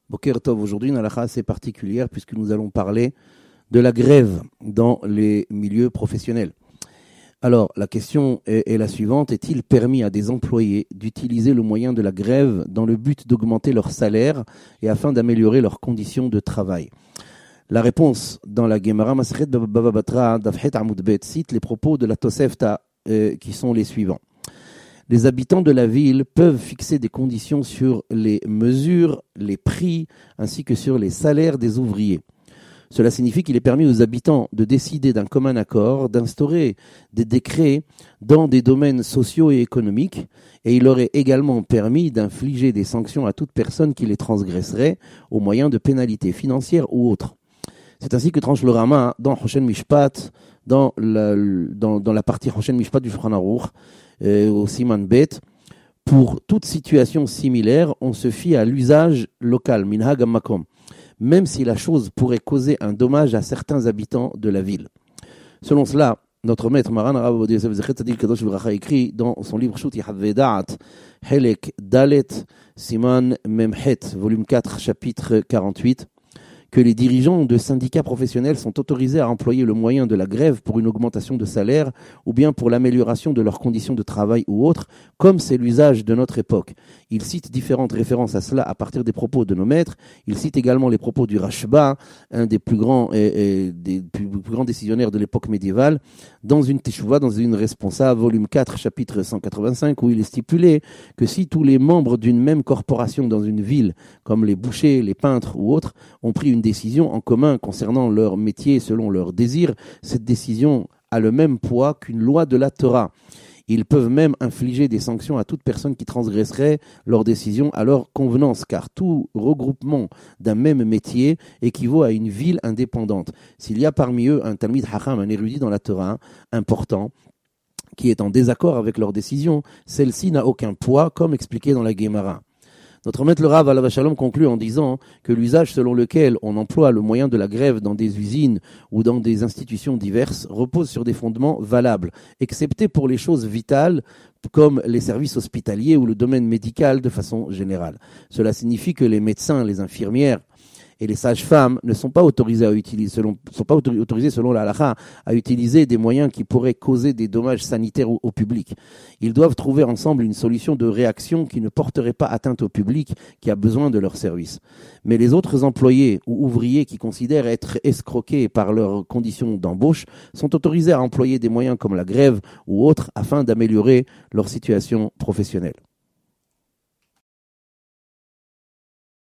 Boker Tov, aujourd'hui une halakha assez particulière puisque nous allons parler de la grève dans les milieux professionnels. Alors, la question est la suivante. Est-il permis à des employés d'utiliser le moyen de la grève dans le but d'augmenter leur salaire et afin d'améliorer leurs conditions de travail? La réponse dans la Gemara Masechet Baba Batra Dafhet Amud Bet cite les propos de la Tosefta qui sont les suivants. Les habitants de la ville peuvent fixer des conditions sur les mesures, les prix, ainsi que sur les salaires des ouvriers. Cela signifie qu'il est permis aux habitants de décider d'un commun accord, d'instaurer des décrets dans des domaines sociaux et économiques, et il leur est également permis d'infliger des sanctions à toute personne qui les transgresserait au moyen de pénalités financières ou autres. C'est ainsi que tranche le Rama dans Hoshen Mishpat, dans la partie Hoshen Mishpat du Shulchan Aruch, au Siman Bet. Pour toute situation similaire, on se fie à l'usage local, minhag makom, même si la chose pourrait causer un dommage à certains habitants de la ville. Selon cela, notre maître Maran Rav Ovadia Yosef Zecher Tzaddik Kadosh V'Bracha écrit dans son livre Shuti Hadvei Da'at, Helek Dalet Siman Memchet, volume 4, chapitre 48, que les dirigeants de syndicats professionnels sont autorisés à employer le moyen de la grève pour une augmentation de salaire ou bien pour l'amélioration de leurs conditions de travail ou autres, comme c'est l'usage de notre époque. Il cite différentes références à cela à partir des propos de nos maîtres. Il cite également les propos du Rashba, un des plus grands décisionnaires de l'époque médiévale, dans une Teshuvah, dans une Responsa, volume 4, chapitre 185, où il est stipulé que si tous les membres d'une même corporation dans une ville, comme les bouchers, les peintres ou autres, ont pris une décision en commun concernant leur métier selon leurs désirs, cette décision a le même poids qu'une loi de la Torah. Ils peuvent même infliger des sanctions à toute personne qui transgresserait leur décision à leur convenance, car tout regroupement d'un même métier équivaut à une ville indépendante. S'il y a parmi eux un Talmid Hacham, un érudit dans la Torah, important, qui est en désaccord avec leur décision, celle-ci n'a aucun poids, comme expliqué dans la Gemara. Notre maître le Rav Alav Shalom conclut en disant que l'usage selon lequel on emploie le moyen de la grève dans des usines ou dans des institutions diverses repose sur des fondements valables, excepté pour les choses vitales comme les services hospitaliers ou le domaine médical de façon générale. Cela signifie que les médecins, les infirmières et les sages-femmes ne sont pas autorisés selon la halakha à utiliser des moyens qui pourraient causer des dommages sanitaires au public. Ils doivent trouver ensemble une solution de réaction qui ne porterait pas atteinte au public qui a besoin de leurs services. Mais les autres employés ou ouvriers qui considèrent être escroqués par leurs conditions d'embauche sont autorisés à employer des moyens comme la grève ou autres afin d'améliorer leur situation professionnelle.